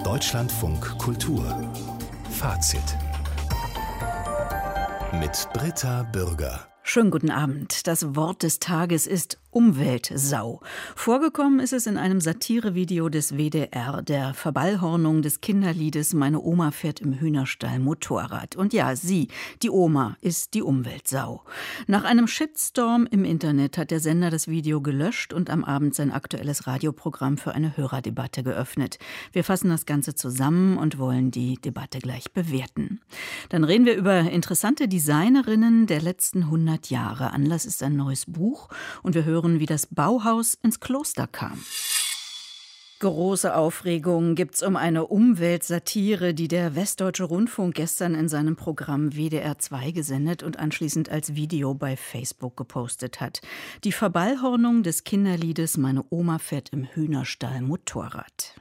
Deutschlandfunk Kultur Fazit mit Britta Bürger. Schönen guten Abend. Das Wort des Tages ist Umweltsau. Vorgekommen ist es in einem Satirevideo des WDR, der Verballhornung des Kinderliedes Meine Oma fährt im Hühnerstall Motorrad. Und ja, sie, die Oma, ist die Umweltsau. Nach einem Shitstorm im Internet hat der Sender das Video gelöscht und am Abend sein aktuelles Radioprogramm für eine Hörerdebatte geöffnet. Wir fassen das Ganze zusammen und wollen die Debatte gleich bewerten. Dann reden wir über interessante Designerinnen der letzten 100 Jahre. Anlass ist ein neues Buch und wir hören, wie das Bauhaus ins Kloster kam. Große Aufregung gibt's um eine Umweltsatire, die der Westdeutsche Rundfunk gestern in seinem Programm WDR 2 gesendet und anschließend als Video bei Facebook gepostet hat. Die Verballhornung des Kinderliedes Meine Oma fährt im Hühnerstall Motorrad.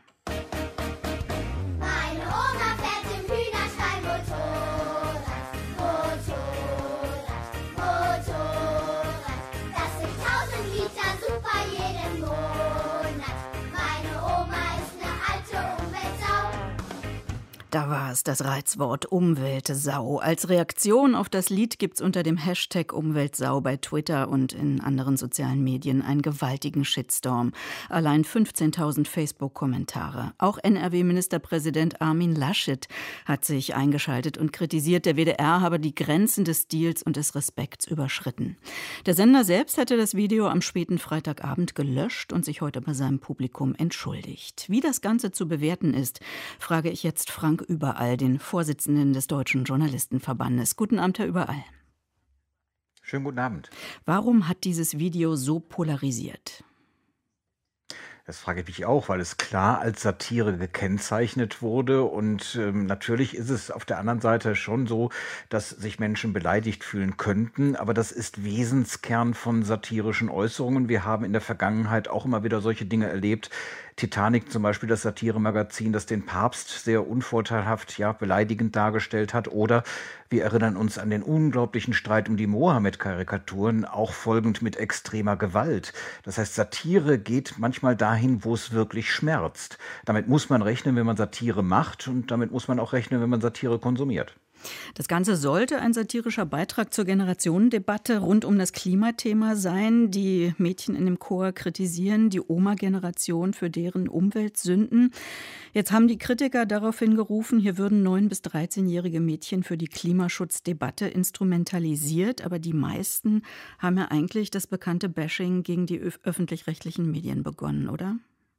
Da war es, das Reizwort Umweltsau. Als Reaktion auf das Lied gibt's unter dem Hashtag Umweltsau bei Twitter und in anderen sozialen Medien einen gewaltigen Shitstorm. Allein 15.000 Facebook-Kommentare. Auch NRW-Ministerpräsident Armin Laschet hat sich eingeschaltet und kritisiert, der WDR habe die Grenzen des Stils und des Respekts überschritten. Der Sender selbst hatte das Video am späten Freitagabend gelöscht und sich heute bei seinem Publikum entschuldigt. Wie das Ganze zu bewerten ist, frage ich jetzt Frank Überall, den Vorsitzenden des Deutschen Journalistenverbandes. Guten Abend, Herr Überall. Schönen guten Abend. Warum hat dieses Video so polarisiert? Das frage ich mich auch, weil es klar als Satire gekennzeichnet wurde. Und natürlich ist es auf der anderen Seite schon so, dass sich Menschen beleidigt fühlen könnten. Aber das ist Wesenskern von satirischen Äußerungen. Wir haben in der Vergangenheit auch immer wieder solche Dinge erlebt. Titanic zum Beispiel, das Satiremagazin, das den Papst sehr unvorteilhaft, beleidigend dargestellt hat. Oder wir erinnern uns an den unglaublichen Streit um die Mohammed-Karikaturen, auch folgend mit extremer Gewalt. Das heißt, Satire geht manchmal dahin, wo es wirklich schmerzt. Damit muss man rechnen, wenn man Satire macht, und damit muss man auch rechnen, wenn man Satire konsumiert. Das Ganze sollte ein satirischer Beitrag zur Generationendebatte rund um das Klimathema sein. Die Mädchen in dem Chor kritisieren die Oma-Generation für deren Umweltsünden. Jetzt haben die Kritiker daraufhin gerufen, hier würden 9- bis 13-jährige Mädchen für die Klimaschutzdebatte instrumentalisiert. Aber die meisten haben ja eigentlich das bekannte Bashing gegen die öffentlich-rechtlichen Medien begonnen, oder?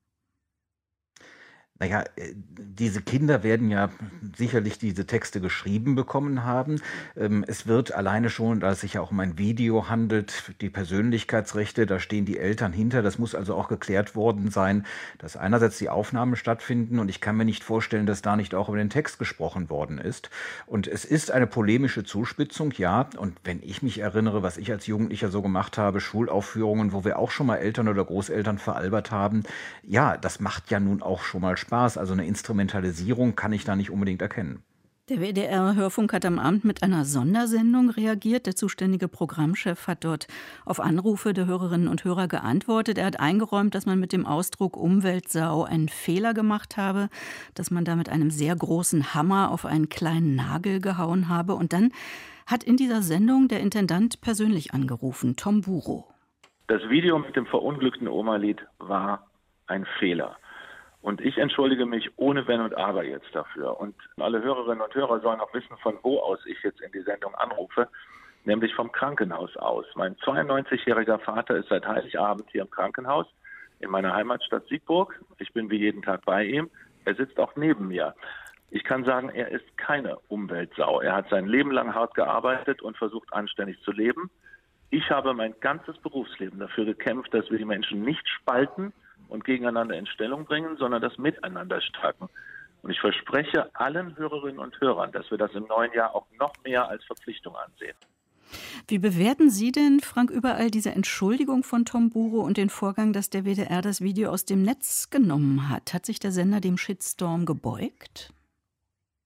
Naja, diese Kinder werden ja sicherlich diese Texte geschrieben bekommen haben. Es wird alleine schon, da es sich ja auch um ein Video handelt, die Persönlichkeitsrechte, da stehen die Eltern hinter. Das muss also auch geklärt worden sein, dass einerseits die Aufnahmen stattfinden, und ich kann mir nicht vorstellen, dass da nicht auch über den Text gesprochen worden ist. Und es ist eine polemische Zuspitzung, ja. Und wenn ich mich erinnere, was ich als Jugendlicher so gemacht habe, Schulaufführungen, wo wir auch schon mal Eltern oder Großeltern veralbert haben, ja, das macht ja nun auch schon mal Spaß. Also eine Instrumentalisierung kann ich da nicht unbedingt erkennen. Der WDR-Hörfunk hat am Abend mit einer Sondersendung reagiert. Der zuständige Programmchef hat dort auf Anrufe der Hörerinnen und Hörer geantwortet. Er hat eingeräumt, dass man mit dem Ausdruck Umweltsau einen Fehler gemacht habe, dass man da mit einem sehr großen Hammer auf einen kleinen Nagel gehauen habe. Und dann hat in dieser Sendung der Intendant persönlich angerufen, Tom Buro. Das Video mit dem verunglückten Oma-Lied war ein Fehler. Und ich entschuldige mich ohne Wenn und Aber jetzt dafür. Und alle Hörerinnen und Hörer sollen auch wissen, von wo aus ich jetzt in die Sendung anrufe, nämlich vom Krankenhaus aus. Mein 92-jähriger Vater ist seit Heiligabend hier im Krankenhaus in meiner Heimatstadt Siegburg. Ich bin wie jeden Tag bei ihm. Er sitzt auch neben mir. Ich kann sagen, er ist keine Umweltsau. Er hat sein Leben lang hart gearbeitet und versucht, anständig zu leben. Ich habe mein ganzes Berufsleben dafür gekämpft, dass wir die Menschen nicht spalten und gegeneinander in Stellung bringen, sondern das Miteinander stärken. Und ich verspreche allen Hörerinnen und Hörern, dass wir das im neuen Jahr auch noch mehr als Verpflichtung ansehen. Wie bewerten Sie denn, Frank Überall, diese Entschuldigung von Tom Buro und den Vorgang, dass der WDR das Video aus dem Netz genommen hat? Hat sich der Sender dem Shitstorm gebeugt?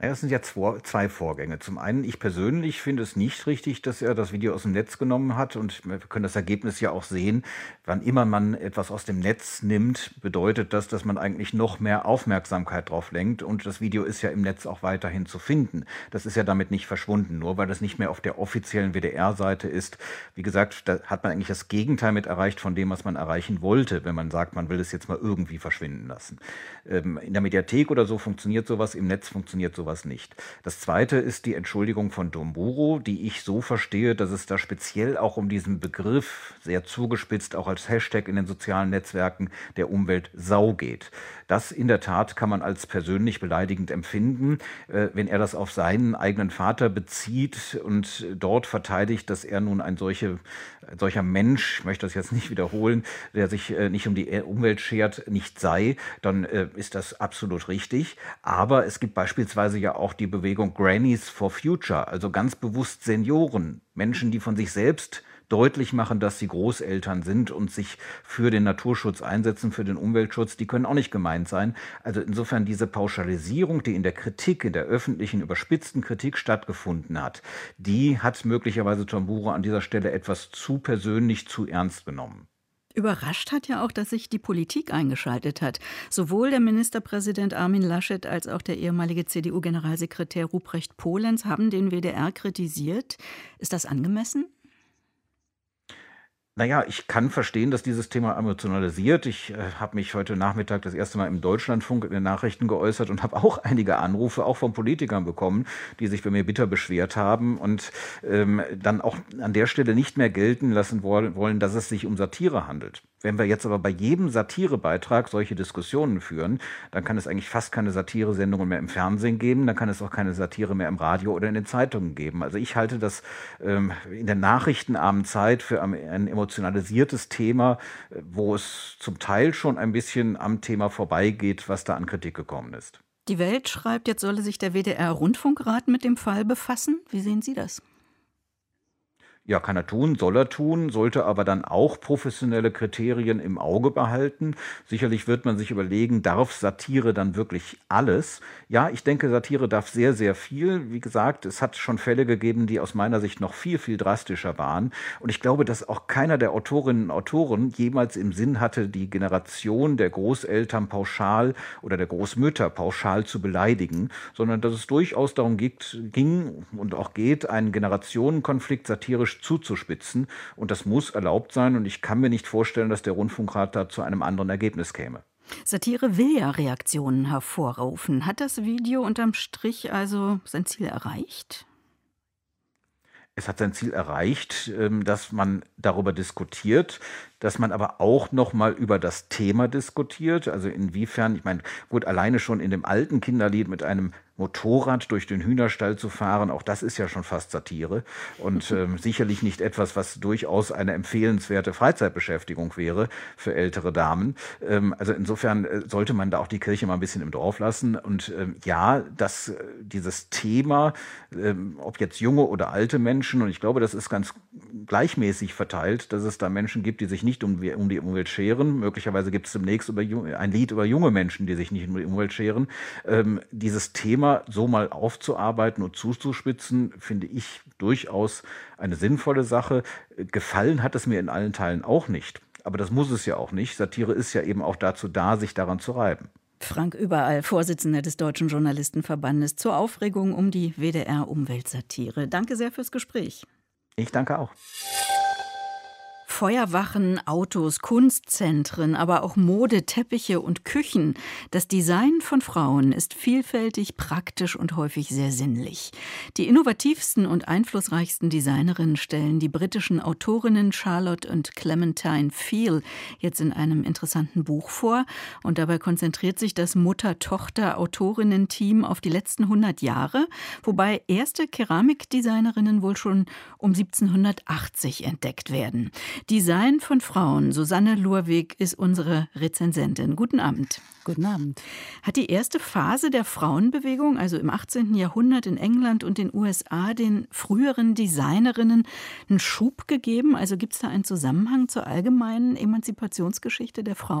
Ja, es sind ja zwei Vorgänge. Zum einen, ich persönlich finde es nicht richtig, dass er das Video aus dem Netz genommen hat. Und wir können das Ergebnis ja auch sehen. Wann immer man etwas aus dem Netz nimmt, bedeutet das, dass man eigentlich noch mehr Aufmerksamkeit drauf lenkt. Und das Video ist ja im Netz auch weiterhin zu finden. Das ist ja damit nicht verschwunden, nur weil das nicht mehr auf der offiziellen WDR-Seite ist. Wie gesagt, da hat man eigentlich das Gegenteil mit erreicht von dem, was man erreichen wollte, wenn man sagt, man will es jetzt mal irgendwie verschwinden lassen. In der Mediathek oder so funktioniert sowas, im Netz funktioniert sowas nicht. Das zweite ist die Entschuldigung von Domburo, die ich so verstehe, dass es da speziell auch um diesen Begriff, sehr zugespitzt auch als Hashtag in den sozialen Netzwerken, der Umwelt Sau geht. Das in der Tat kann man als persönlich beleidigend empfinden, wenn er das auf seinen eigenen Vater bezieht und dort verteidigt, dass er nun ein solcher Mensch, ich möchte das jetzt nicht wiederholen, der sich nicht um die Umwelt schert, nicht sei, dann ist das absolut richtig. Aber es gibt beispielsweise ja auch die Bewegung Grannies for Future, also ganz bewusst Senioren, Menschen, die von sich selbst deutlich machen, dass sie Großeltern sind und sich für den Naturschutz einsetzen, für den Umweltschutz, die können auch nicht gemeint sein. Also insofern diese Pauschalisierung, die in der Kritik, in der öffentlichen, überspitzten Kritik stattgefunden hat, die hat möglicherweise Domburo an dieser Stelle etwas zu persönlich, zu ernst genommen. Überrascht hat ja auch, dass sich die Politik eingeschaltet hat. Sowohl der Ministerpräsident Armin Laschet als auch der ehemalige CDU-Generalsekretär Ruprecht Polenz haben den WDR kritisiert. Ist das angemessen? Naja, ich kann verstehen, dass dieses Thema emotionalisiert. Ich habe mich heute Nachmittag das erste Mal im Deutschlandfunk in den Nachrichten geäußert und habe auch einige Anrufe, auch von Politikern bekommen, die sich bei mir bitter beschwert haben und dann auch an der Stelle nicht mehr gelten lassen wollen, dass es sich um Satire handelt. Wenn wir jetzt aber bei jedem Satirebeitrag solche Diskussionen führen, dann kann es eigentlich fast keine Satiresendungen mehr im Fernsehen geben, dann kann es auch keine Satire mehr im Radio oder in den Zeitungen geben. Also ich halte das in der Nachrichtenabendzeit für ein emotionalisiertes Thema, wo es zum Teil schon ein bisschen am Thema vorbeigeht, was da an Kritik gekommen ist. Die Welt schreibt, jetzt solle sich der WDR-Rundfunkrat mit dem Fall befassen. Wie sehen Sie das? Ja, kann er tun, soll er tun, sollte aber dann auch professionelle Kriterien im Auge behalten. Sicherlich wird man sich überlegen, darf Satire dann wirklich alles? Ja, ich denke, Satire darf sehr, sehr viel. Wie gesagt, es hat schon Fälle gegeben, die aus meiner Sicht noch viel, viel drastischer waren. Und ich glaube, dass auch keiner der Autorinnen und Autoren jemals im Sinn hatte, die Generation der Großeltern pauschal oder der Großmütter pauschal zu beleidigen, sondern dass es durchaus darum ging und auch geht, einen Generationenkonflikt satirisch zuzuspitzen. Und das muss erlaubt sein. Und ich kann mir nicht vorstellen, dass der Rundfunkrat da zu einem anderen Ergebnis käme. Satire will ja Reaktionen hervorrufen. Hat das Video unterm Strich also sein Ziel erreicht? Es hat sein Ziel erreicht, dass man darüber diskutiert, dass man aber auch noch mal über das Thema diskutiert. Also inwiefern, ich meine, gut, alleine schon in dem alten Kinderlied mit einem Motorrad durch den Hühnerstall zu fahren, auch das ist ja schon fast Satire und sicherlich nicht etwas, was durchaus eine empfehlenswerte Freizeitbeschäftigung wäre für ältere Damen. Also insofern sollte man da auch die Kirche mal ein bisschen im Dorf lassen und ja, dass dieses Thema, ob jetzt junge oder alte Menschen, und ich glaube, das ist ganz gleichmäßig verteilt, dass es da Menschen gibt, die sich nicht um die Umwelt scheren. Möglicherweise gibt es demnächst ein Lied über junge Menschen, die sich nicht um die Umwelt scheren. Dieses Thema so mal aufzuarbeiten und zuzuspitzen, finde ich durchaus eine sinnvolle Sache. Gefallen hat es mir in allen Teilen auch nicht. Aber das muss es ja auch nicht. Satire ist ja eben auch dazu da, sich daran zu reiben. Frank Überall, Vorsitzender des Deutschen Journalistenverbandes, zur Aufregung um die WDR-Umweltsatire. Danke sehr fürs Gespräch. Ich danke auch. Feuerwachen, Autos, Kunstzentren, aber auch Mode, Teppiche und Küchen. Das Design von Frauen ist vielfältig, praktisch und häufig sehr sinnlich. Die innovativsten und einflussreichsten Designerinnen stellen die britischen Autorinnen Charlotte und Clementine Feel jetzt in einem interessanten Buch vor. Und dabei konzentriert sich das Mutter-Tochter-Autorinnen-Team auf die letzten 100 Jahre, wobei erste Keramikdesignerinnen wohl schon um 1780 entdeckt werden. Design von Frauen. Susanne Lurwig ist unsere Rezensentin. Guten Abend. Guten Abend. Hat die erste Phase der Frauenbewegung, also im 18. Jahrhundert in England und den USA, den früheren Designerinnen einen Schub gegeben? Also gibt es da einen Zusammenhang zur allgemeinen Emanzipationsgeschichte der Frauen?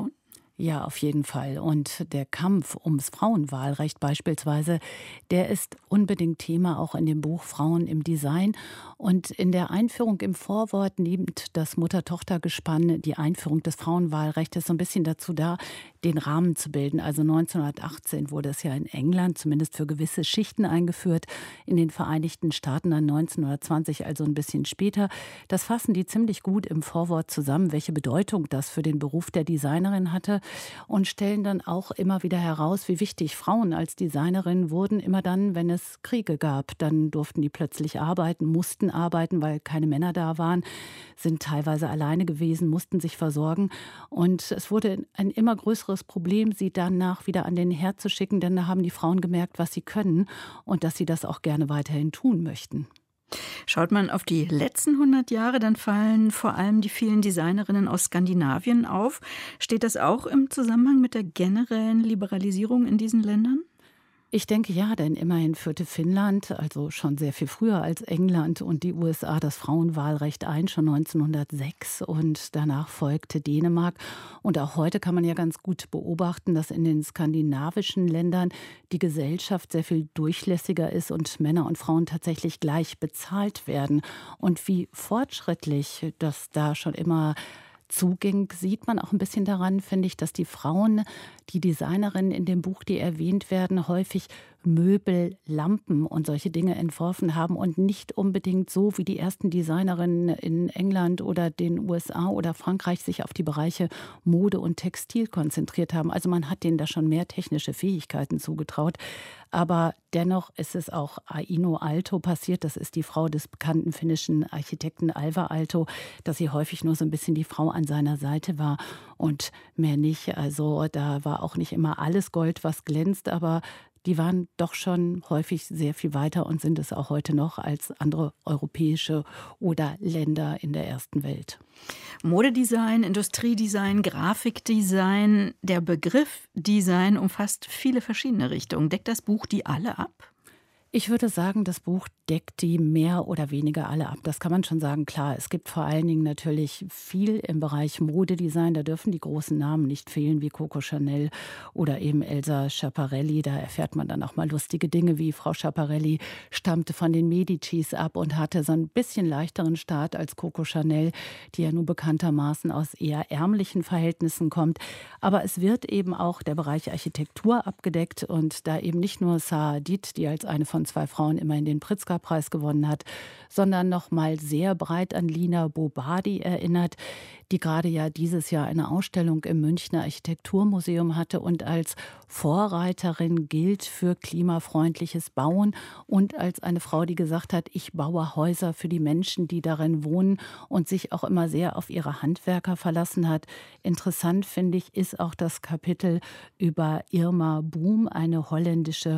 Ja, auf jeden Fall. Und der Kampf ums Frauenwahlrecht beispielsweise, der ist unbedingt Thema auch in dem Buch Frauen im Design. Und in der Einführung im Vorwort nimmt das Mutter-Tochter-Gespann die Einführung des Frauenwahlrechts so ein bisschen dazu da, den Rahmen zu bilden. Also 1918 wurde es ja in England zumindest für gewisse Schichten eingeführt, in den Vereinigten Staaten dann 1920, also ein bisschen später. Das fassen die ziemlich gut im Vorwort zusammen, welche Bedeutung das für den Beruf der Designerin hatte, und stellen dann auch immer wieder heraus, wie wichtig Frauen als Designerin wurden, immer dann, wenn es Kriege gab. Dann durften die plötzlich arbeiten, mussten arbeiten, weil keine Männer da waren, sind teilweise alleine gewesen, mussten sich versorgen. Und es wurde ein immer größeres Problem, sie danach wieder an den Herd zu schicken, denn da haben die Frauen gemerkt, was sie können und dass sie das auch gerne weiterhin tun möchten. Schaut man auf die letzten 100 Jahre, dann fallen vor allem die vielen Designerinnen aus Skandinavien auf. Steht das auch im Zusammenhang mit der generellen Liberalisierung in diesen Ländern? Ich denke ja, denn immerhin führte Finnland, also schon sehr viel früher als England und die USA, das Frauenwahlrecht ein, schon 1906, und danach folgte Dänemark. Und auch heute kann man ja ganz gut beobachten, dass in den skandinavischen Ländern die Gesellschaft sehr viel durchlässiger ist und Männer und Frauen tatsächlich gleich bezahlt werden. Und wie fortschrittlich das da schon immer zuging, sieht man auch ein bisschen daran, finde ich, dass die Frauen, die Designerinnen in dem Buch, die erwähnt werden, häufig Möbel, Lampen und solche Dinge entworfen haben und nicht unbedingt so wie die ersten Designerinnen in England oder den USA oder Frankreich sich auf die Bereiche Mode und Textil konzentriert haben. Also man hat denen da schon mehr technische Fähigkeiten zugetraut. Aber dennoch ist es auch Aino Aalto passiert, das ist die Frau des bekannten finnischen Architekten Alvar Aalto, dass sie häufig nur so ein bisschen die Frau an seiner Seite war und mehr nicht. Also da war auch nicht immer alles Gold, was glänzt, aber die waren doch schon häufig sehr viel weiter und sind es auch heute noch als andere europäische oder Länder in der ersten Welt. Modedesign, Industriedesign, Grafikdesign, der Begriff Design umfasst viele verschiedene Richtungen. Deckt das Buch die alle ab? Ich würde sagen, das Buch deckt die mehr oder weniger alle ab. Das kann man schon sagen. Klar, es gibt vor allen Dingen natürlich viel im Bereich Modedesign. Da dürfen die großen Namen nicht fehlen, wie Coco Chanel oder eben Elsa Schiaparelli. Da erfährt man dann auch mal lustige Dinge, wie Frau Schiaparelli stammte von den Medicis ab und hatte so ein bisschen leichteren Start als Coco Chanel, die ja nun bekanntermaßen aus eher ärmlichen Verhältnissen kommt. Aber es wird eben auch der Bereich Architektur abgedeckt und da eben nicht nur Zaha Hadid, die als eine von 2 Frauen immerhin den Pritzker-Preis gewonnen hat, sondern noch mal sehr breit an Lina Bo Bardi erinnert, die gerade ja dieses Jahr eine Ausstellung im Münchner Architekturmuseum hatte und als Vorreiterin gilt für klimafreundliches Bauen und als eine Frau, die gesagt hat, ich baue Häuser für die Menschen, die darin wohnen, und sich auch immer sehr auf ihre Handwerker verlassen hat. Interessant, finde ich, ist auch das Kapitel über Irma Boom, eine holländische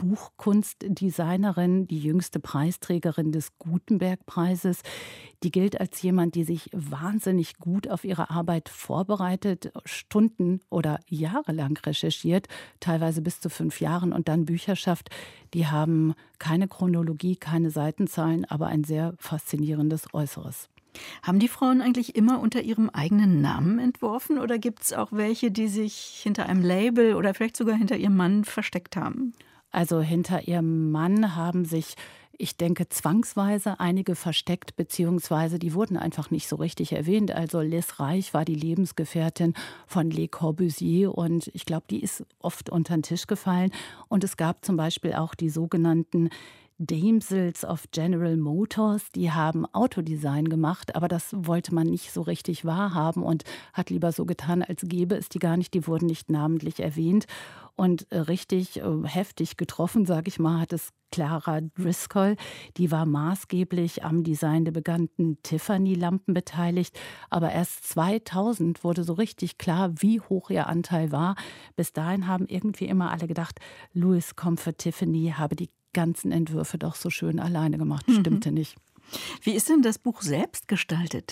Buchkunstdesignerin, die jüngste Preisträgerin des Gutenberg-Preises. Die gilt als jemand, die sich wahnsinnig gut auf ihre Arbeit vorbereitet, Stunden oder jahrelang recherchiert, teilweise bis zu 5 Jahren, und dann Bücher schafft. Die haben keine Chronologie, keine Seitenzahlen, aber ein sehr faszinierendes Äußeres. Haben die Frauen eigentlich immer unter ihrem eigenen Namen entworfen oder gibt es auch welche, die sich hinter einem Label oder vielleicht sogar hinter ihrem Mann versteckt haben? Also hinter ihrem Mann haben sich, ich denke, zwangsweise einige versteckt, beziehungsweise die wurden einfach nicht so richtig erwähnt. Also Liz Reich war die Lebensgefährtin von Le Corbusier und ich glaube, die ist oft unter den Tisch gefallen. Und es gab zum Beispiel auch die sogenannten Damsels of General Motors, die haben Autodesign gemacht, aber das wollte man nicht so richtig wahrhaben und hat lieber so getan, als gäbe es die gar nicht. Die wurden nicht namentlich erwähnt. Und richtig heftig getroffen, sage ich mal, hat es Clara Driscoll. Die war maßgeblich am Design der bekannten Tiffany-Lampen beteiligt. Aber erst 2000 wurde so richtig klar, wie hoch ihr Anteil war. Bis dahin haben irgendwie immer alle gedacht, Louis Comfort Tiffany habe die ganzen Entwürfe doch so schön alleine gemacht. Stimmte nicht. Wie ist denn das Buch selbst gestaltet?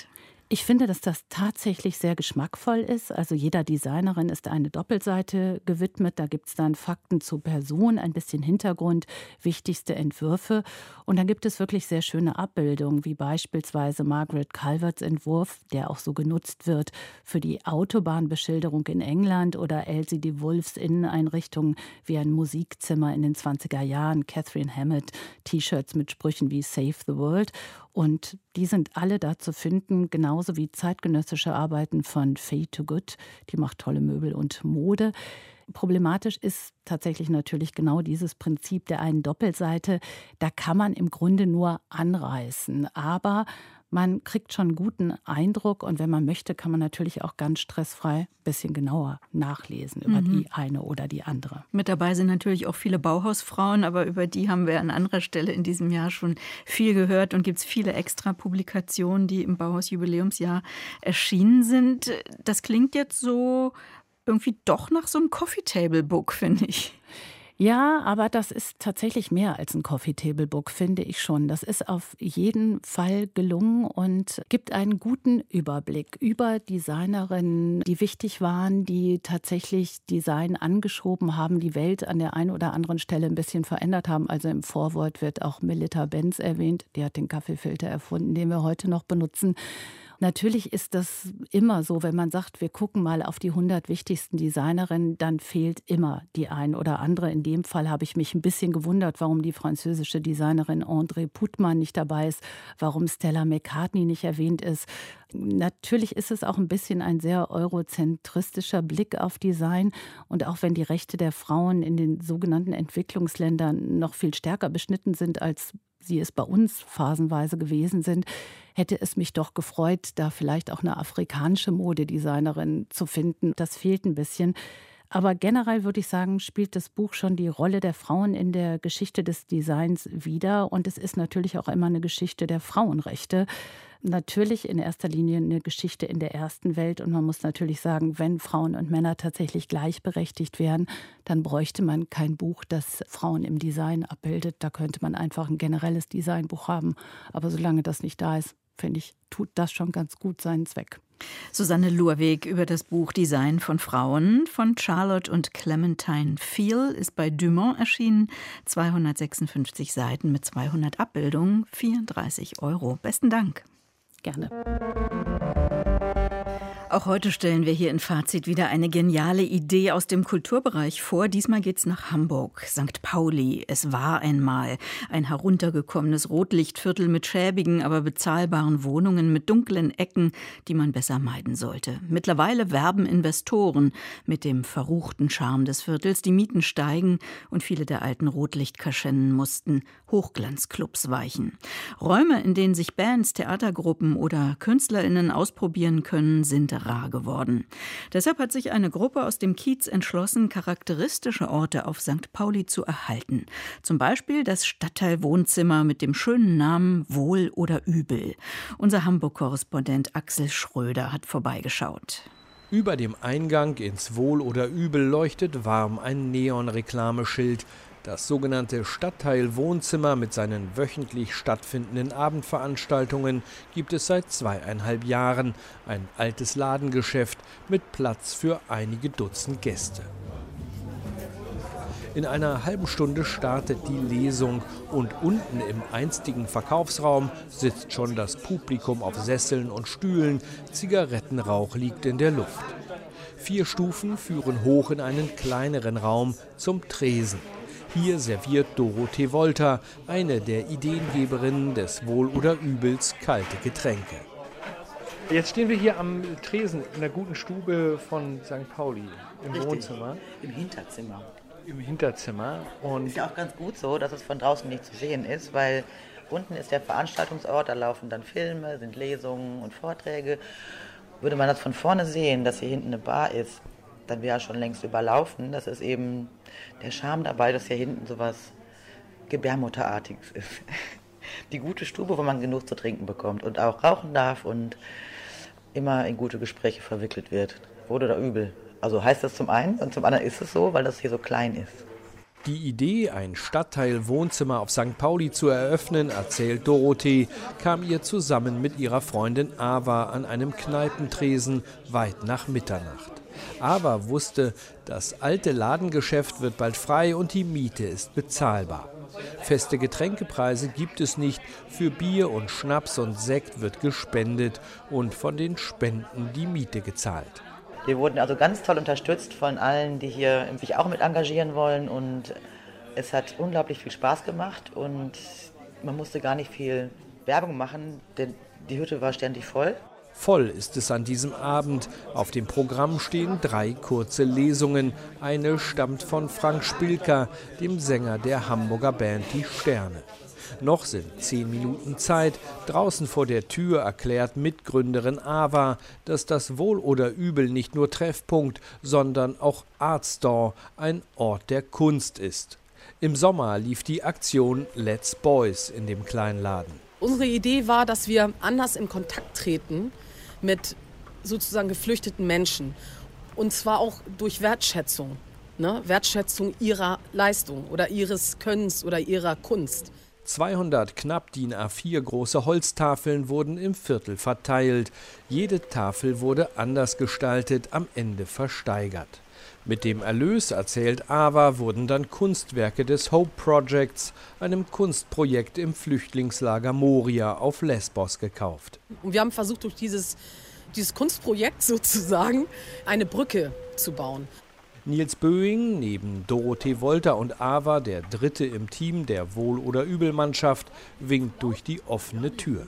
Ich finde, dass das tatsächlich sehr geschmackvoll ist. Also jeder Designerin ist eine Doppelseite gewidmet. Da gibt es dann Fakten zur Person, ein bisschen Hintergrund, wichtigste Entwürfe. Und dann gibt es wirklich sehr schöne Abbildungen, wie beispielsweise Margaret Calverts Entwurf, der auch so genutzt wird für die Autobahnbeschilderung in England, oder Elsie de Wulfs Inneneinrichtung wie ein Musikzimmer in den 20er Jahren, Catherine Hammett, T-Shirts mit Sprüchen wie Save the World. Und die sind alle da zu finden, genauso wie zeitgenössische Arbeiten von Faye Too Good. Die macht tolle Möbel und Mode. Problematisch ist tatsächlich natürlich genau dieses Prinzip der einen Doppelseite. Da kann man im Grunde nur anreißen, aber man kriegt schon einen guten Eindruck, und wenn man möchte, kann man natürlich auch ganz stressfrei ein bisschen genauer nachlesen über die eine oder die andere. Mit dabei sind natürlich auch viele Bauhausfrauen, aber über die haben wir an anderer Stelle in diesem Jahr schon viel gehört, und gibt es viele extra Publikationen, die im Bauhaus-Jubiläumsjahr erschienen sind. Das klingt jetzt so irgendwie doch nach so einem Coffee-Table-Book, finde ich. Ja, aber das ist tatsächlich mehr als ein Coffee-Table-Book, finde ich schon. Das ist auf jeden Fall gelungen und gibt einen guten Überblick über Designerinnen, die wichtig waren, die tatsächlich Design angeschoben haben, die Welt an der einen oder anderen Stelle ein bisschen verändert haben. Also im Vorwort wird auch Melita Benz erwähnt. Die hat den Kaffeefilter erfunden, den wir heute noch benutzen. Natürlich ist das immer so, wenn man sagt, wir gucken mal auf die 100 wichtigsten Designerinnen, dann fehlt immer die ein oder andere. In dem Fall habe ich mich ein bisschen gewundert, warum die französische Designerin André Poutman nicht dabei ist, warum Stella McCartney nicht erwähnt ist. Natürlich ist es auch ein bisschen ein sehr eurozentristischer Blick auf Design. Und auch wenn die Rechte der Frauen in den sogenannten Entwicklungsländern noch viel stärker beschnitten sind, als sie es bei uns phasenweise gewesen sind, hätte es mich doch gefreut, da vielleicht auch eine afrikanische Modedesignerin zu finden. Das fehlt ein bisschen. Aber generell würde ich sagen, spielt das Buch schon die Rolle der Frauen in der Geschichte des Designs wider. Und es ist natürlich auch immer eine Geschichte der Frauenrechte. Natürlich in erster Linie eine Geschichte in der ersten Welt. Und man muss natürlich sagen, wenn Frauen und Männer tatsächlich gleichberechtigt wären, dann bräuchte man kein Buch, das Frauen im Design abbildet. Da könnte man einfach ein generelles Designbuch haben. Aber solange das nicht da ist, finde ich, tut das schon ganz gut seinen Zweck. Susanne Lurweg über das Buch Design von Frauen von Charlotte und Clementine Feel ist bei Dumont erschienen. 256 Seiten mit 200 Abbildungen, 34 €. Besten Dank. Gerne. Auch heute stellen wir hier in Fazit wieder eine geniale Idee aus dem Kulturbereich vor. Diesmal geht's nach Hamburg, St. Pauli. Es war einmal ein heruntergekommenes Rotlichtviertel mit schäbigen, aber bezahlbaren Wohnungen mit dunklen Ecken, die man besser meiden sollte. Mittlerweile werben Investoren mit dem verruchten Charme des Viertels. Die Mieten steigen und viele der alten Rotlichtkaschennen mussten Hochglanzclubs weichen. Räume, in denen sich Bands, Theatergruppen oder KünstlerInnen ausprobieren können, sind rar geworden. Deshalb hat sich eine Gruppe aus dem Kiez entschlossen, charakteristische Orte auf St. Pauli zu erhalten. Zum Beispiel das Stadtteilwohnzimmer mit dem schönen Namen Wohl oder Übel. Unser Hamburg-Korrespondent Axel Schröder hat vorbeigeschaut. Über dem Eingang ins Wohl oder Übel leuchtet warm ein Neonreklameschild. Das sogenannte Stadtteilwohnzimmer mit seinen wöchentlich stattfindenden Abendveranstaltungen gibt es seit 2,5 Jahren. Ein altes Ladengeschäft mit Platz für einige Dutzend Gäste. In einer halben Stunde startet die Lesung und unten im einstigen Verkaufsraum sitzt schon das Publikum auf Sesseln und Stühlen. Zigarettenrauch liegt in der Luft. 4 Stufen führen hoch in einen kleineren Raum zum Tresen. Hier serviert Dorothee Wolter, eine der Ideengeberinnen des Wohl oder Übels, kalte Getränke. Jetzt stehen wir hier am Tresen in der guten Stube von St. Pauli, im Richtig. Wohnzimmer. Im Hinterzimmer. Im Hinterzimmer. Und Ist ja auch ganz gut so, dass es von draußen nicht zu sehen ist, weil unten ist der Veranstaltungsort, da laufen dann Filme, sind Lesungen und Vorträge. Würde man das von vorne sehen, dass hier hinten eine Bar ist, dann wäre schon längst überlaufen. Das ist eben der Charme dabei, dass hier hinten sowas Gebärmutterartiges ist. Die gute Stube, wo man genug zu trinken bekommt und auch rauchen darf und immer in gute Gespräche verwickelt wird. Wohl oder übel. Also heißt das zum einen und zum anderen ist es so, weil das hier so klein ist. Die Idee, ein Stadtteil-Wohnzimmer auf St. Pauli zu eröffnen, erzählt Dorothee, kam ihr zusammen mit ihrer Freundin Ava an einem Kneipentresen weit nach Mitternacht. Ava wusste, das alte Ladengeschäft wird bald frei und die Miete ist bezahlbar. Feste Getränkepreise gibt es nicht, für Bier und Schnaps und Sekt wird gespendet und von den Spenden die Miete gezahlt. Wir wurden also ganz toll unterstützt von allen, die hier sich auch mit engagieren wollen, und es hat unglaublich viel Spaß gemacht und man musste gar nicht viel Werbung machen, denn die Hütte war ständig voll. Voll ist es an diesem Abend. Auf dem Programm stehen 3 kurze Lesungen. Eine stammt von Frank Spilker, dem Sänger der Hamburger Band Die Sterne. Noch sind 10 Minuten Zeit. Draußen vor der Tür erklärt Mitgründerin Ava, dass das Wohl oder Übel nicht nur Treffpunkt, sondern auch Artstore, ein Ort der Kunst ist. Im Sommer lief die Aktion Let's Boys in dem kleinen Laden. Unsere Idee war, dass wir anders in Kontakt treten mit sozusagen geflüchteten Menschen. Und zwar auch durch Wertschätzung. Ne? Wertschätzung ihrer Leistung oder ihres Könnens oder ihrer Kunst. 200 knapp DIN A4 große Holztafeln wurden im Viertel verteilt. Jede Tafel wurde anders gestaltet, am Ende versteigert. Mit dem Erlös, erzählt Ava, wurden dann Kunstwerke des Hope Projects, einem Kunstprojekt im Flüchtlingslager Moria auf Lesbos, gekauft. Und wir haben versucht, durch dieses Kunstprojekt sozusagen eine Brücke zu bauen. Nils Böing, neben Dorothee Wolter und Ava, der Dritte im Team der Wohl- oder Übelmannschaft, winkt durch die offene Tür.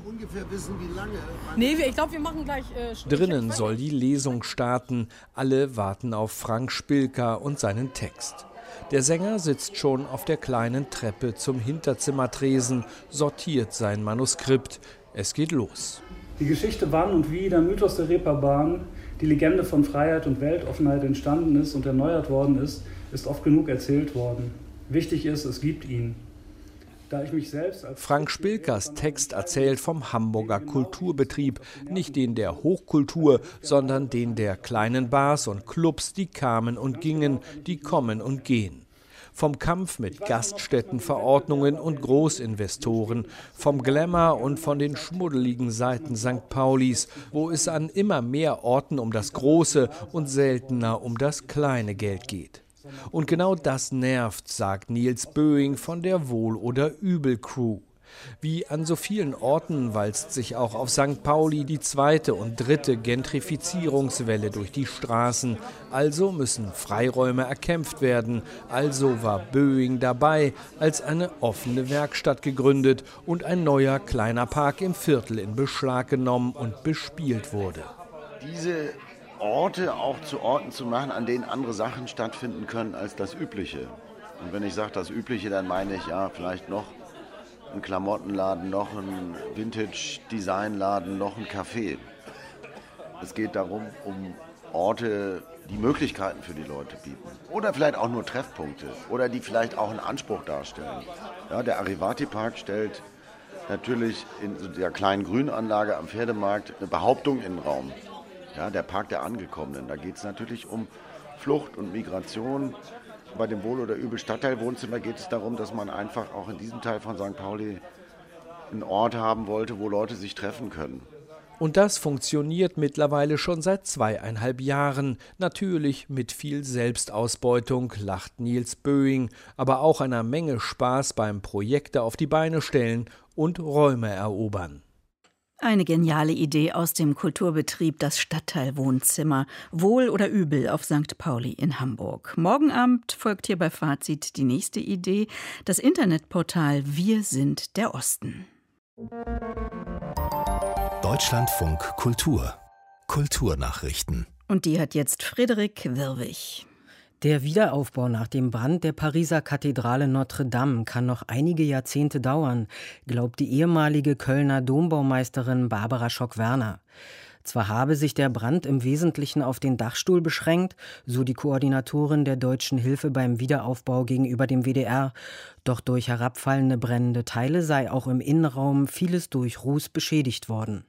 Nee, ich glaube, wir machen gleich... Drinnen soll die Lesung starten. Alle warten auf Frank Spilker und seinen Text. Der Sänger sitzt schon auf der kleinen Treppe zum Hinterzimmertresen, sortiert sein Manuskript. Es geht los. Die Geschichte, wann und wie der Mythos der Reeperbahn, die Legende von Freiheit und Weltoffenheit entstanden ist und erneuert worden ist, ist oft genug erzählt worden. Wichtig ist, es gibt ihn. Da ich mich selbst als Frank Spilkers Text erzählt vom Hamburger Kulturbetrieb, nicht den der Hochkultur, sondern den der kleinen Bars und Clubs, die kamen und gingen, die kommen und gehen. Vom Kampf mit Gaststättenverordnungen und Großinvestoren, vom Glamour und von den schmuddeligen Seiten St. Paulis, wo es an immer mehr Orten um das große und seltener um das kleine Geld geht. Und genau das nervt, sagt Nils Böing von der Wohl- oder Übel-Crew. Wie an so vielen Orten walzt sich auch auf St. Pauli die zweite und dritte Gentrifizierungswelle durch die Straßen. Also müssen Freiräume erkämpft werden. Also war Böing dabei, als eine offene Werkstatt gegründet und ein neuer kleiner Park im Viertel in Beschlag genommen und bespielt wurde. Diese Orte auch zu Orten zu machen, an denen andere Sachen stattfinden können als das Übliche. Und wenn ich sage das Übliche, dann meine ich ja vielleicht noch ein Klamottenladen, noch ein Vintage-Designladen, noch ein Café. Es geht darum, um Orte, die Möglichkeiten für die Leute bieten. Oder vielleicht auch nur Treffpunkte. Oder die vielleicht auch einen Anspruch darstellen. Ja, der Arivati-Park stellt natürlich in so der kleinen Grünanlage am Pferdemarkt eine Behauptung in den Raum. Ja, der Park der Angekommenen. Da geht es natürlich um Flucht und Migration. Bei dem Wohl- oder Übel-Stadtteilwohnzimmer geht es darum, dass man einfach auch in diesem Teil von St. Pauli einen Ort haben wollte, wo Leute sich treffen können. Und das funktioniert mittlerweile schon seit 2,5 Jahren. Natürlich mit viel Selbstausbeutung, lacht Nils Böing, aber auch einer Menge Spaß beim Projekte auf die Beine stellen und Räume erobern. Eine geniale Idee aus dem Kulturbetrieb, das Stadtteilwohnzimmer, Wohl oder Übel auf St. Pauli in Hamburg. Morgen Abend folgt hier bei Fazit die nächste Idee, das Internetportal Wir sind der Osten. Deutschlandfunk Kultur. Kulturnachrichten. Und die hat jetzt Frederik Wirwig. Der Wiederaufbau nach dem Brand der Pariser Kathedrale Notre-Dame kann noch einige Jahrzehnte dauern, glaubt die ehemalige Kölner Dombaumeisterin Barbara Schock-Werner. Zwar habe sich der Brand im Wesentlichen auf den Dachstuhl beschränkt, so die Koordinatorin der Deutschen Hilfe beim Wiederaufbau gegenüber dem WDR, doch durch herabfallende brennende Teile sei auch im Innenraum vieles durch Ruß beschädigt worden.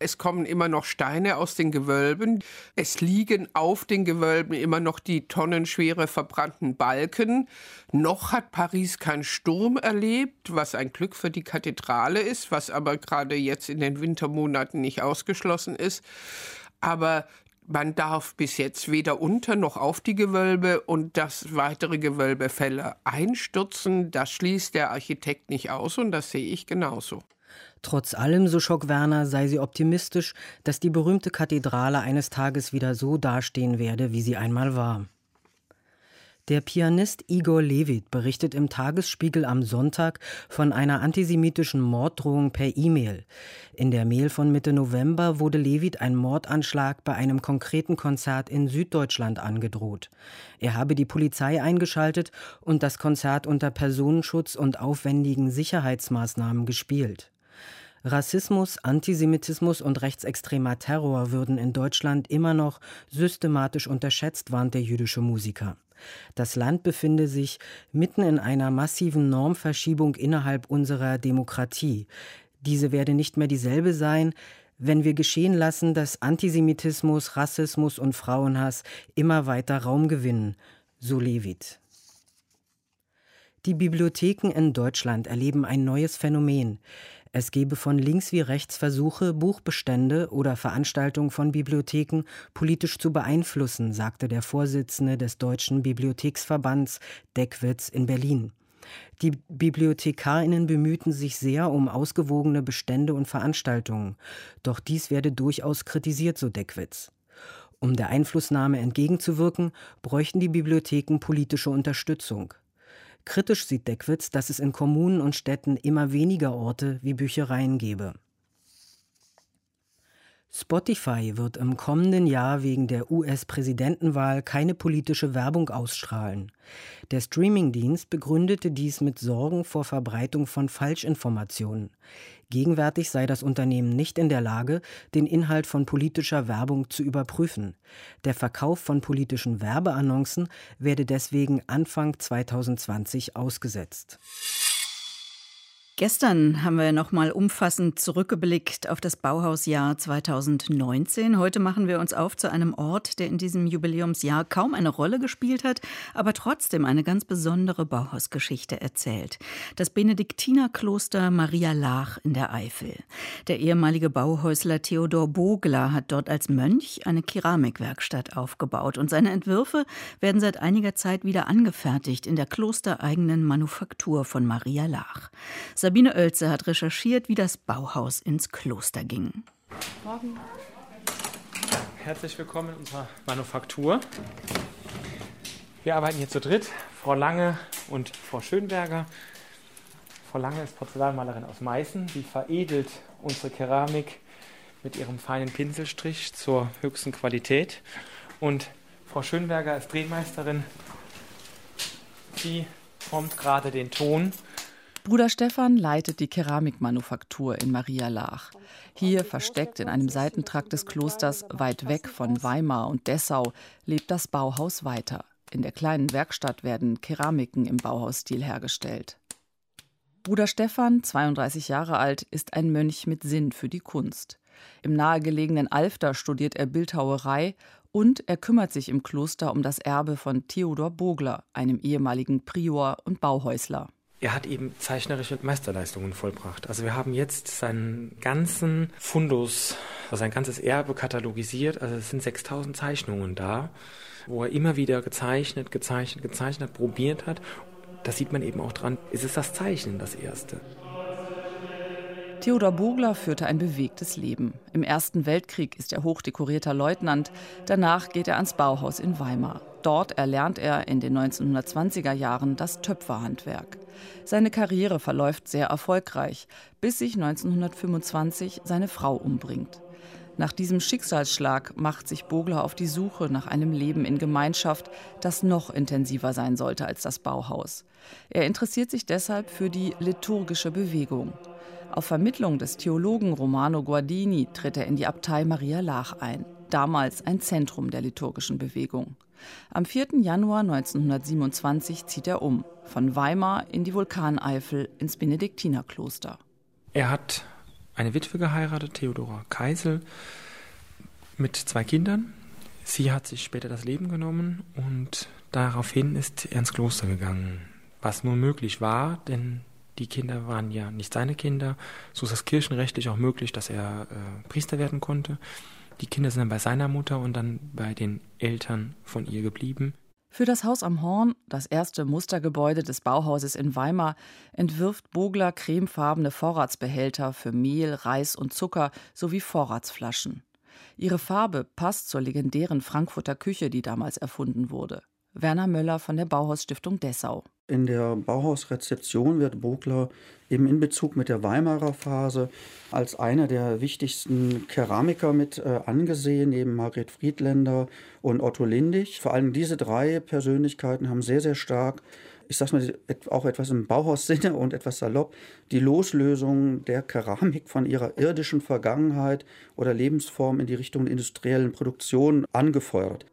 Es kommen immer noch Steine aus den Gewölben. Es liegen auf den Gewölben immer noch die tonnenschwere verbrannten Balken. Noch hat Paris keinen Sturm erlebt, was ein Glück für die Kathedrale ist, was aber gerade jetzt in den Wintermonaten nicht ausgeschlossen ist. Aber man darf bis jetzt weder unter noch auf die Gewölbe und dass weitere Gewölbefälle einstürzen, das schließt der Architekt nicht aus und das sehe ich genauso. Trotz allem, so Schock-Werner, sei sie optimistisch, dass die berühmte Kathedrale eines Tages wieder so dastehen werde, wie sie einmal war. Der Pianist Igor Levit berichtet im Tagesspiegel am Sonntag von einer antisemitischen Morddrohung per E-Mail. In der Mail von Mitte November wurde Levit ein Mordanschlag bei einem konkreten Konzert in Süddeutschland angedroht. Er habe die Polizei eingeschaltet und das Konzert unter Personenschutz und aufwendigen Sicherheitsmaßnahmen gespielt. Rassismus, Antisemitismus und rechtsextremer Terror würden in Deutschland immer noch systematisch unterschätzt, warnt der jüdische Musiker. Das Land befinde sich mitten in einer massiven Normverschiebung innerhalb unserer Demokratie. Diese werde nicht mehr dieselbe sein, wenn wir geschehen lassen, dass Antisemitismus, Rassismus und Frauenhass immer weiter Raum gewinnen, so Levit. Die Bibliotheken in Deutschland erleben ein neues Phänomen. Es gebe von links wie rechts Versuche, Buchbestände oder Veranstaltungen von Bibliotheken politisch zu beeinflussen, sagte der Vorsitzende des Deutschen Bibliotheksverbands Deckwitz in Berlin. Die BibliothekarInnen bemühten sich sehr um ausgewogene Bestände und Veranstaltungen. Doch dies werde durchaus kritisiert, so Deckwitz. Um der Einflussnahme entgegenzuwirken, bräuchten die Bibliotheken politische Unterstützung. Kritisch sieht Deckwitz, dass es in Kommunen und Städten immer weniger Orte wie Büchereien gebe. Spotify wird im kommenden Jahr wegen der US-Präsidentenwahl keine politische Werbung ausstrahlen. Der Streamingdienst begründete dies mit Sorgen vor Verbreitung von Falschinformationen. Gegenwärtig sei das Unternehmen nicht in der Lage, den Inhalt von politischer Werbung zu überprüfen. Der Verkauf von politischen Werbeannoncen werde deswegen Anfang 2020 ausgesetzt. Gestern haben wir noch mal umfassend zurückgeblickt auf das Bauhausjahr 2019. Heute machen wir uns auf zu einem Ort, der in diesem Jubiläumsjahr kaum eine Rolle gespielt hat, aber trotzdem eine ganz besondere Bauhausgeschichte erzählt. Das Benediktinerkloster Maria Laach in der Eifel. Der ehemalige Bauhäusler Theodor Bogler hat dort als Mönch eine Keramikwerkstatt aufgebaut. Und seine Entwürfe werden seit einiger Zeit wieder angefertigt in der klostereigenen Manufaktur von Maria Laach. Sabine Oelze hat recherchiert, wie das Bauhaus ins Kloster ging. Morgen. Herzlich willkommen in unserer Manufaktur. Wir arbeiten hier zu dritt, Frau Lange und Frau Schönberger. Frau Lange ist Porzellanmalerin aus Meißen. Sie veredelt unsere Keramik mit ihrem feinen Pinselstrich zur höchsten Qualität. Und Frau Schönberger ist Drehmeisterin. Sie formt gerade den Ton. Bruder Stefan leitet die Keramikmanufaktur in Maria Laach. Hier, versteckt in einem Seitentrakt des Klosters, weit weg von Weimar und Dessau, lebt das Bauhaus weiter. In der kleinen Werkstatt werden Keramiken im Bauhausstil hergestellt. Bruder Stefan, 32 Jahre alt, ist ein Mönch mit Sinn für die Kunst. Im nahegelegenen Alfter studiert er Bildhauerei und er kümmert sich im Kloster um das Erbe von Theodor Bogler, einem ehemaligen Prior und Bauhäusler. Er hat eben zeichnerische Meisterleistungen vollbracht. Also wir haben jetzt seinen ganzen Fundus, also sein ganzes Erbe katalogisiert. Also es sind 6000 Zeichnungen da, wo er immer wieder gezeichnet, probiert hat. Das sieht man eben auch dran. Es ist das Zeichnen das Erste. Theodor Bogler führte ein bewegtes Leben. Im Ersten Weltkrieg ist er hochdekorierter Leutnant. Danach geht er ans Bauhaus in Weimar. Dort erlernt er in den 1920er Jahren das Töpferhandwerk. Seine Karriere verläuft sehr erfolgreich, bis sich 1925 seine Frau umbringt. Nach diesem Schicksalsschlag macht sich Bogler auf die Suche nach einem Leben in Gemeinschaft, das noch intensiver sein sollte als das Bauhaus. Er interessiert sich deshalb für die liturgische Bewegung. Auf Vermittlung des Theologen Romano Guardini tritt er in die Abtei Maria Laach ein, damals ein Zentrum der liturgischen Bewegung. Am 4. Januar 1927 zieht er um, von Weimar in die Vulkaneifel ins Benediktinerkloster. Er hat eine Witwe geheiratet, Theodora Keisel, mit 2 Kindern. Sie hat sich später das Leben genommen und daraufhin ist er ins Kloster gegangen, was nur möglich war, denn die Kinder waren ja nicht seine Kinder. So ist das kirchenrechtlich auch möglich, dass er Priester werden konnte. Die Kinder sind dann bei seiner Mutter und dann bei den Eltern von ihr geblieben. Für das Haus am Horn, das erste Mustergebäude des Bauhauses in Weimar, entwirft Bogler cremefarbene Vorratsbehälter für Mehl, Reis und Zucker sowie Vorratsflaschen. Ihre Farbe passt zur legendären Frankfurter Küche, die damals erfunden wurde. Werner Möller von der Bauhausstiftung Dessau. In der Bauhausrezeption wird Bogler eben in Bezug mit der Weimarer Phase als einer der wichtigsten Keramiker mit angesehen, neben Margret Friedländer und Otto Lindig. Vor allem diese 3 Persönlichkeiten haben sehr, sehr stark, ich sage mal auch etwas im Bauhaus-Sinne und etwas salopp, die Loslösung der Keramik von ihrer irdischen Vergangenheit oder Lebensform in die Richtung der industriellen Produktion angefeuert.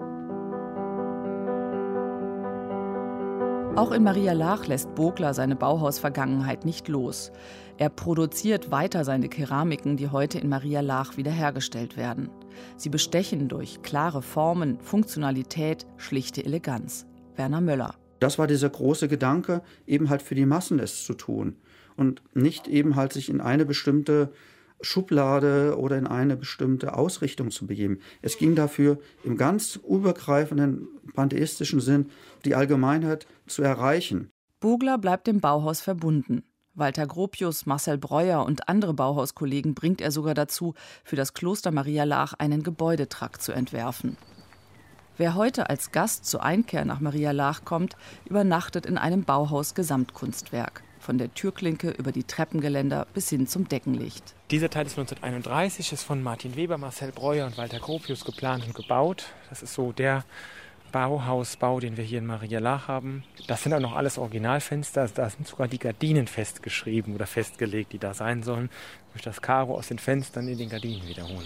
Auch in Maria Laach lässt Bogler seine Bauhausvergangenheit nicht los. Er produziert weiter seine Keramiken, die heute in Maria Laach wiederhergestellt werden. Sie bestechen durch klare Formen, Funktionalität, schlichte Eleganz. Werner Möller. Das war dieser große Gedanke, eben halt für die Massen es zu tun und nicht eben halt sich in eine bestimmte Schublade oder in eine bestimmte Ausrichtung zu begeben. Es ging dafür, im ganz übergreifenden pantheistischen Sinn die Allgemeinheit zu erreichen. Bogler bleibt dem Bauhaus verbunden. Walter Gropius, Marcel Breuer und andere Bauhauskollegen bringt er sogar dazu, für das Kloster Maria Laach einen Gebäudetrakt zu entwerfen. Wer heute als Gast zur Einkehr nach Maria Laach kommt, übernachtet in einem Bauhaus-Gesamtkunstwerk. Von der Türklinke über die Treppengeländer bis hin zum Deckenlicht. Dieser Teil ist von 1931, ist von Martin Weber, Marcel Breuer und Walter Gropius geplant und gebaut. Das ist so der Bauhausbau, den wir hier in Maria Laach haben. Das sind auch noch alles Originalfenster. Da sind sogar die Gardinen festgeschrieben oder festgelegt, die da sein sollen, durch das Karo aus den Fenstern in den Gardinen wiederholt.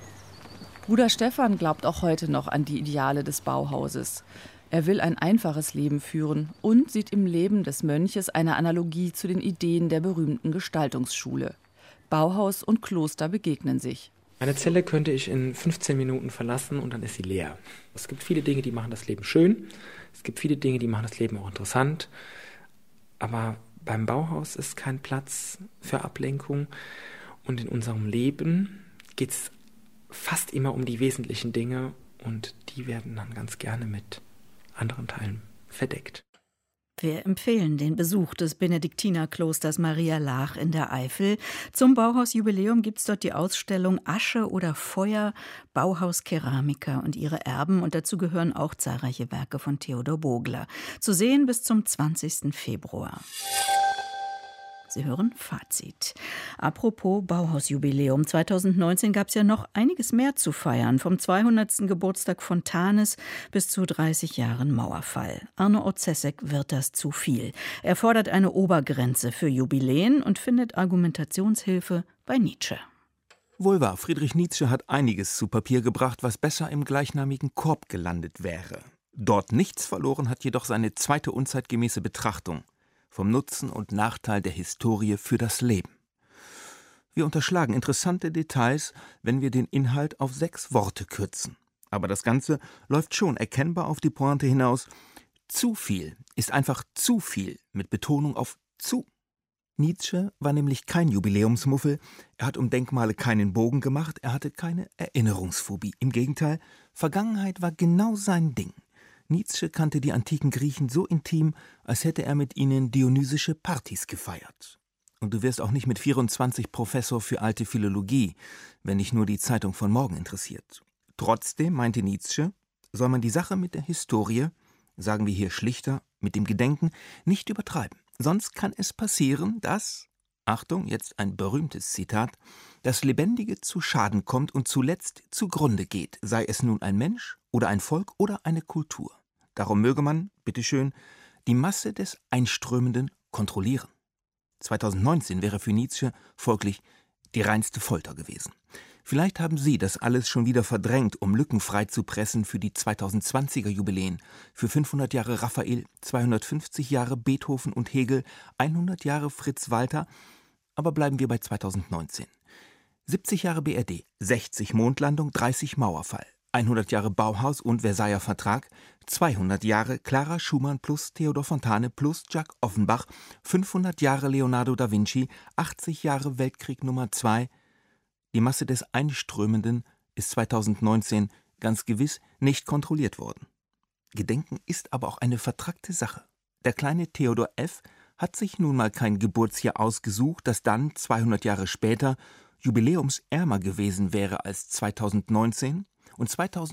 Bruder Stefan glaubt auch heute noch an die Ideale des Bauhauses. Er will ein einfaches Leben führen und sieht im Leben des Mönches eine Analogie zu den Ideen der berühmten Gestaltungsschule. Bauhaus und Kloster begegnen sich. Eine Zelle könnte ich in 15 Minuten verlassen und dann ist sie leer. Es gibt viele Dinge, die machen das Leben schön. Es gibt viele Dinge, die machen das Leben auch interessant. Aber beim Bauhaus ist kein Platz für Ablenkung. Und in unserem Leben geht es fast immer um die wesentlichen Dinge und die werden dann ganz gerne mit anderen Teilen verdeckt. Wir empfehlen den Besuch des Benediktinerklosters Maria Laach in der Eifel. Zum Bauhausjubiläum gibt es dort die Ausstellung Asche oder Feuer, Bauhauskeramiker und ihre Erben. Und dazu gehören auch zahlreiche Werke von Theodor Bogler. Zu sehen bis zum 20. Februar. Sie hören Fazit. Apropos Bauhausjubiläum. 2019 gab es ja noch einiges mehr zu feiern. Vom 200. Geburtstag von Thanes bis zu 30 Jahren Mauerfall. Arno Otzesek wird das zu viel. Er fordert eine Obergrenze für Jubiläen und findet Argumentationshilfe bei Nietzsche. Wohl wahr, Friedrich Nietzsche hat einiges zu Papier gebracht, was besser im gleichnamigen Korb gelandet wäre. Dort nichts verloren hat jedoch seine zweite unzeitgemäße Betrachtung vom Nutzen und Nachteil der Historie für das Leben. Wir unterschlagen interessante Details, wenn wir den Inhalt auf 6 Worte kürzen. Aber das Ganze läuft schon erkennbar auf die Pointe hinaus. Zu viel ist einfach zu viel, mit Betonung auf zu. Nietzsche war nämlich kein Jubiläumsmuffel, er hat um Denkmale keinen Bogen gemacht, er hatte keine Erinnerungsphobie. Im Gegenteil, Vergangenheit war genau sein Ding. Nietzsche kannte die antiken Griechen so intim, als hätte er mit ihnen dionysische Partys gefeiert. Und du wirst auch nicht mit 24 Professor für alte Philologie, wenn dich nur die Zeitung von morgen interessiert. Trotzdem, meinte Nietzsche, soll man die Sache mit der Historie, sagen wir hier schlichter, mit dem Gedenken, nicht übertreiben. Sonst kann es passieren, dass, Achtung, jetzt ein berühmtes Zitat, das Lebendige zu Schaden kommt und zuletzt zugrunde geht, sei es nun ein Mensch oder ein Volk oder eine Kultur. Darum möge man, bitteschön, die Masse des Einströmenden kontrollieren. 2019 wäre für Nietzsche folglich die reinste Folter gewesen. Vielleicht haben Sie das alles schon wieder verdrängt, um Lücken freizupressen für die 2020er Jubiläen, für 500 Jahre Raphael, 250 Jahre Beethoven und Hegel, 100 Jahre Fritz Walter. aber bleiben wir bei 2019. 70 Jahre BRD, 60 Mondlandung, 30 Mauerfall, 100 Jahre Bauhaus und Versailler Vertrag, 200 Jahre Clara Schumann plus Theodor Fontane plus Jacques Offenbach, 500 Jahre Leonardo da Vinci, 80 Jahre Weltkrieg Nummer 2. Die Masse des Einströmenden ist 2019 ganz gewiss nicht kontrolliert worden. Gedenken ist aber auch eine vertrackte Sache. Der kleine Theodor F. hat sich nun mal kein Geburtsjahr ausgesucht, das dann, 200 Jahre später, jubiläumsärmer gewesen wäre als 2019, und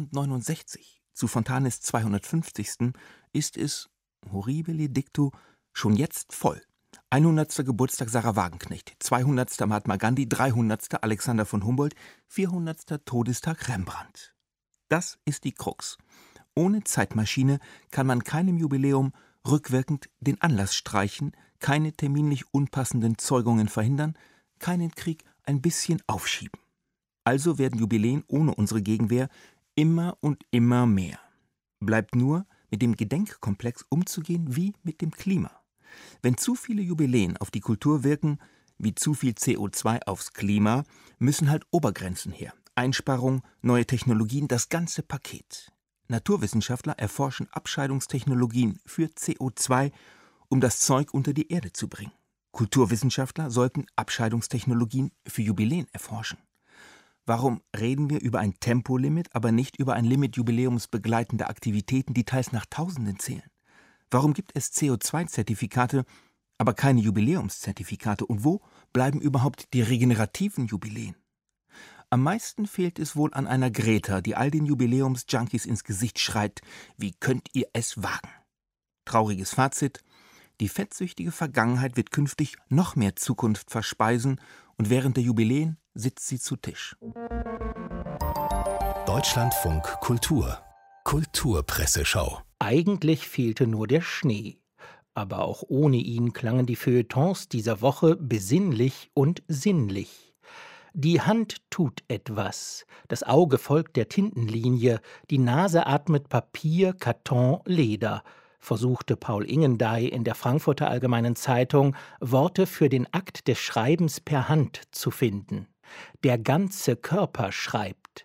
2069, zu Fontanes 250. ist es, horribile dictu, schon jetzt voll. 100. Geburtstag Sarah Wagenknecht, 200. Mahatma Gandhi, 300. Alexander von Humboldt, 400. Todestag Rembrandt. Das ist die Krux. Ohne Zeitmaschine kann man keinem Jubiläum rückwirkend den Anlass streichen, keine terminlich unpassenden Zeugungen verhindern, keinen Krieg ein bisschen aufschieben. Also werden Jubiläen ohne unsere Gegenwehr immer und immer mehr. Bleibt nur, mit dem Gedenkkomplex umzugehen wie mit dem Klima. Wenn zu viele Jubiläen auf die Kultur wirken, wie zu viel CO2 aufs Klima, müssen halt Obergrenzen her. Einsparung, neue Technologien, das ganze Paket. Naturwissenschaftler erforschen Abscheidungstechnologien für CO2, um das Zeug unter die Erde zu bringen. Kulturwissenschaftler sollten Abscheidungstechnologien für Jubiläen erforschen. Warum reden wir über ein Tempolimit, aber nicht über ein Limit jubiläumsbegleitender Aktivitäten, die teils nach Tausenden zählen? Warum gibt es CO2-Zertifikate, aber keine Jubiläumszertifikate? Und wo bleiben überhaupt die regenerativen Jubiläen? Am meisten fehlt es wohl an einer Greta, die all den Jubiläumsjunkies ins Gesicht schreit: Wie könnt ihr es wagen? Trauriges Fazit: Die fettsüchtige Vergangenheit wird künftig noch mehr Zukunft verspeisen, und während der Jubiläen sitzt sie zu Tisch. Deutschlandfunk Kultur. Kulturpresseschau. Eigentlich fehlte nur der Schnee. Aber auch ohne ihn klangen die Feuilletons dieser Woche besinnlich und sinnlich. Die Hand tut etwas, das Auge folgt der Tintenlinie, die Nase atmet Papier, Karton, Leder, versuchte Paul Ingendey in der Frankfurter Allgemeinen Zeitung Worte für den Akt des Schreibens per Hand zu finden. Der ganze Körper schreibt.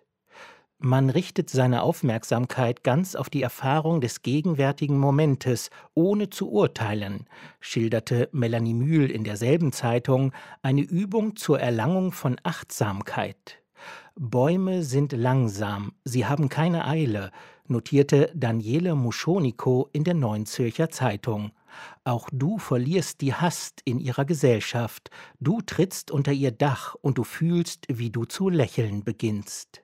Man richtet seine Aufmerksamkeit ganz auf die Erfahrung des gegenwärtigen Momentes, ohne zu urteilen, schilderte Melanie Mühl in derselben Zeitung, eine Übung zur Erlangung von Achtsamkeit. Bäume sind langsam, sie haben keine Eile, notierte Daniele Muschoniko in der Neuen Zürcher Zeitung. Auch du verlierst die Hast in ihrer Gesellschaft, du trittst unter ihr Dach und du fühlst, wie du zu lächeln beginnst.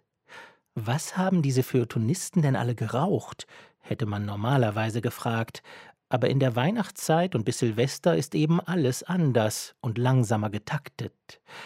Was haben diese Feuilletonisten denn alle geraucht, hätte man normalerweise gefragt. Aber in der Weihnachtszeit und bis Silvester ist eben alles anders und langsamer getaktet.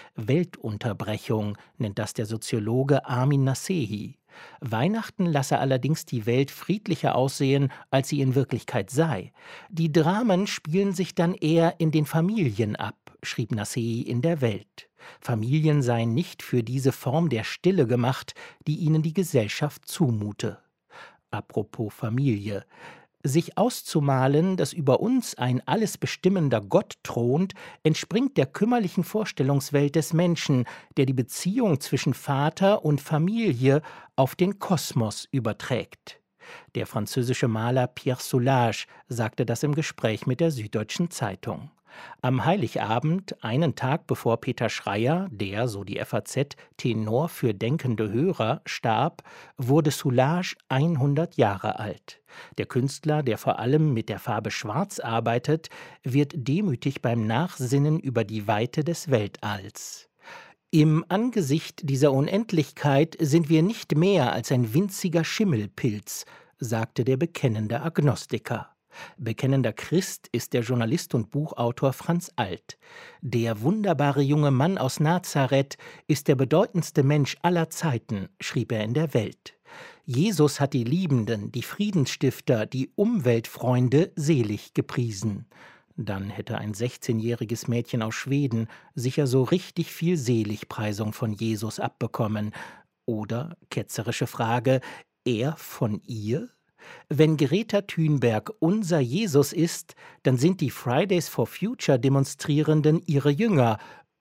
Weltunterbrechung nennt das der Soziologe Armin Nasehi. Weihnachten lasse allerdings die Welt friedlicher aussehen, als sie in Wirklichkeit sei. Die Dramen spielen sich dann eher in den Familien ab, schrieb Nasehi in der Welt. Familien seien nicht für diese Form der Stille gemacht, die ihnen die Gesellschaft zumute. Apropos Familie. Sich auszumalen, dass über uns ein alles bestimmender Gott thront, entspringt der kümmerlichen Vorstellungswelt des Menschen, der die Beziehung zwischen Vater und Familie auf den Kosmos überträgt. Der französische Maler Pierre Soulages sagte das im Gespräch mit der Süddeutschen Zeitung. Am Heiligabend, einen Tag bevor Peter Schreyer, der, so die FAZ, Tenor für denkende Hörer, starb, wurde Soulages 100 Jahre alt. Der Künstler, der vor allem mit der Farbe Schwarz arbeitet, wird demütig beim Nachsinnen über die Weite des Weltalls. Im Angesicht dieser Unendlichkeit sind wir nicht mehr als ein winziger Schimmelpilz, sagte der bekennende Agnostiker. Bekennender Christ ist der Journalist und Buchautor Franz Alt. Der wunderbare junge Mann aus Nazareth ist der bedeutendste Mensch aller Zeiten, schrieb er in der Welt. Jesus hat die Liebenden, die Friedensstifter, die Umweltfreunde selig gepriesen. Dann hätte ein 16-jähriges Mädchen aus Schweden sicher so richtig viel Seligpreisung von Jesus abbekommen. Oder, ketzerische Frage, er von ihr? Wenn Greta Thunberg unser Jesus ist, dann sind die Fridays for Future Demonstrierenden ihre Jünger.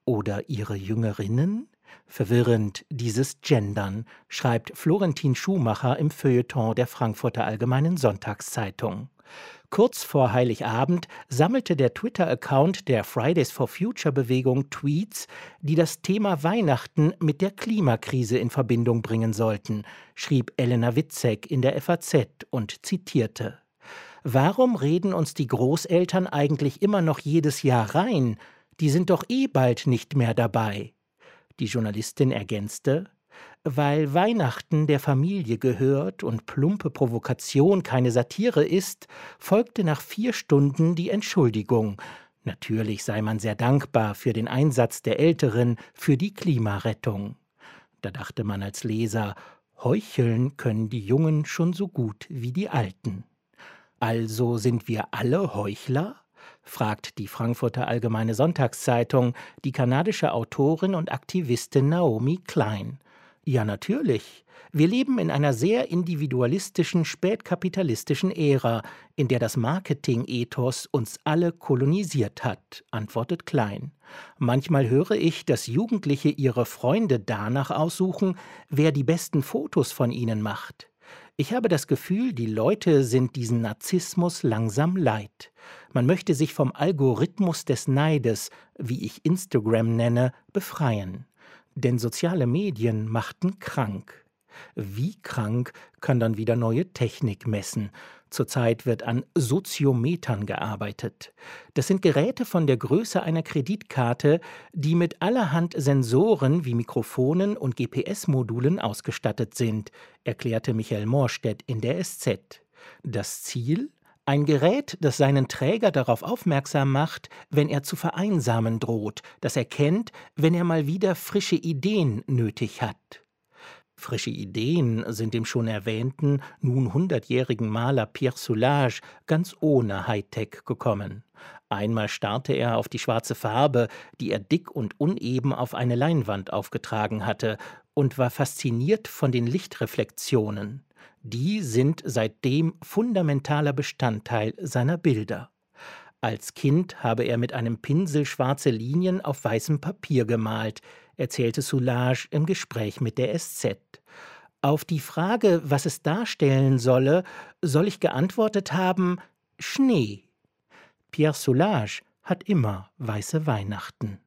Oder ihre Jüngerinnen? Verwirrend, dieses Gendern, schreibt Florentin Schumacher im Feuilleton der Frankfurter Allgemeinen Sonntagszeitung. Kurz vor Heiligabend sammelte der Twitter-Account der Fridays for Future-Bewegung Tweets, die das Thema Weihnachten mit der Klimakrise in Verbindung bringen sollten, schrieb Elena Witzek in der FAZ und zitierte: »Warum reden uns die Großeltern eigentlich immer noch jedes Jahr rein? Die sind doch eh bald nicht mehr dabei.« Die Journalistin ergänzte: »Weil Weihnachten der Familie gehört und plumpe Provokation keine Satire ist, folgte nach 4 Stunden die Entschuldigung. Natürlich sei man sehr dankbar für den Einsatz der Älteren für die Klimarettung.« Da dachte man als Leser, heucheln können die Jungen schon so gut wie die Alten. Also sind wir alle Heuchler? Fragt die Frankfurter Allgemeine Sonntagszeitung die kanadische Autorin und Aktivistin Naomi Klein. Ja, natürlich. Wir leben in einer sehr individualistischen, spätkapitalistischen Ära, in der das Marketing-Ethos uns alle kolonisiert hat, antwortet Klein. Manchmal höre ich, dass Jugendliche ihre Freunde danach aussuchen, wer die besten Fotos von ihnen macht. Ich habe das Gefühl, die Leute sind diesen Narzissmus langsam leid. Man möchte sich vom Algorithmus des Neides, wie ich Instagram nenne, befreien. Denn soziale Medien machten krank. Wie krank kann dann wieder neue Technik messen? Zurzeit wird an Soziometern gearbeitet. Das sind Geräte von der Größe einer Kreditkarte, die mit allerhand Sensoren wie Mikrofonen und GPS-Modulen ausgestattet sind, erklärte Michael Morstedt in der SZ. Das Ziel? Ein Gerät, das seinen Träger darauf aufmerksam macht, wenn er zu vereinsamen droht, das erkennt, wenn er mal wieder frische Ideen nötig hat. Frische Ideen sind dem schon erwähnten, nun 100-jährigen Maler Pierre Soulages ganz ohne Hightech gekommen. Einmal starrte er auf die schwarze Farbe, die er dick und uneben auf eine Leinwand aufgetragen hatte, und war fasziniert von den Lichtreflexionen. Die sind seitdem fundamentaler Bestandteil seiner Bilder. Als Kind habe er mit einem Pinsel schwarze Linien auf weißem Papier gemalt, erzählte Soulages im Gespräch mit der SZ. Auf die Frage, was es darstellen solle, soll ich geantwortet haben: Schnee. Pierre Soulages hat immer weiße Weihnachten.